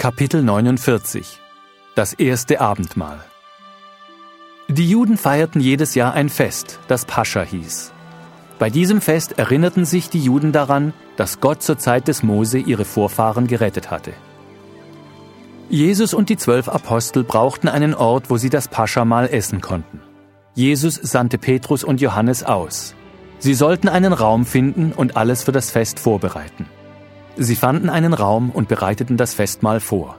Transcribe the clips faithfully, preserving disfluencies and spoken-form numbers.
Kapitel neunundvierzig. Das erste Abendmahl. Die Juden feierten jedes Jahr ein Fest, das Pascha hieß. Bei diesem Fest erinnerten sich die Juden daran, dass Gott zur Zeit des Mose ihre Vorfahren gerettet hatte. Jesus und die zwölf Apostel brauchten einen Ort, wo sie das Pascha-Mahl essen konnten. Jesus sandte Petrus und Johannes aus. Sie sollten einen Raum finden und alles für das Fest vorbereiten. Sie fanden einen Raum und bereiteten das Festmahl vor.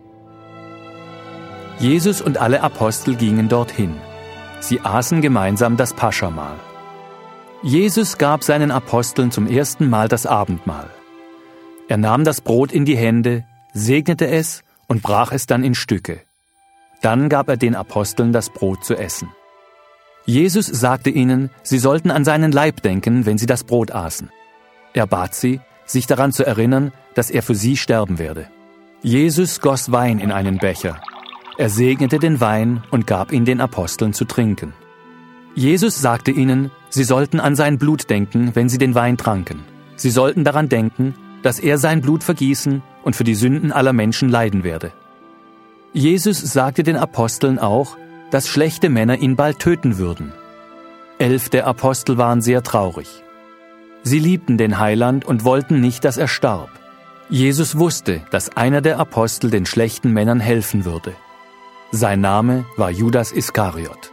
Jesus und alle Apostel gingen dorthin. Sie aßen gemeinsam das Pascha-Mahl. Jesus gab seinen Aposteln zum ersten Mal das Abendmahl. Er nahm das Brot in die Hände, segnete es und brach es dann in Stücke. Dann gab er den Aposteln das Brot zu essen. Jesus sagte ihnen, sie sollten an seinen Leib denken, wenn sie das Brot aßen. Er bat sie, sich daran zu erinnern, dass er für sie sterben werde. Jesus goss Wein in einen Becher. Er segnete den Wein und gab ihn den Aposteln zu trinken. Jesus sagte ihnen, sie sollten an sein Blut denken, wenn sie den Wein tranken. Sie sollten daran denken, dass er sein Blut vergießen und für die Sünden aller Menschen leiden werde. Jesus sagte den Aposteln auch, dass schlechte Männer ihn bald töten würden. Elf der Apostel waren sehr traurig. Sie liebten den Heiland und wollten nicht, dass er starb. Jesus wusste, dass einer der Apostel den schlechten Männern helfen würde. Sein Name war Judas Iskariot.